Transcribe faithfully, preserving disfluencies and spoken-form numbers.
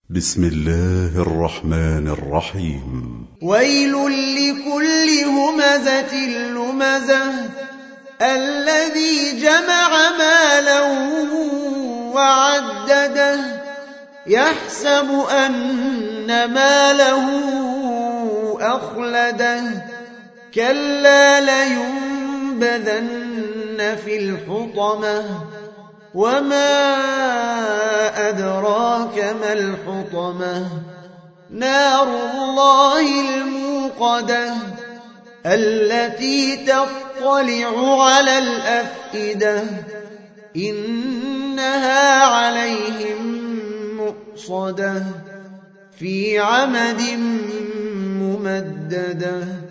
بسم الله الرحمن الرحيم. ويل لكل همزة لمزة الذي جمع مالا وعدده يحسب أن ماله أخلده كلا لينبذن في الحطمة وما أدراك ما الحطمة نار الله الموقدة التي تطلع على الأفئدة إنها عليهم مؤصدة في عمد ممددة.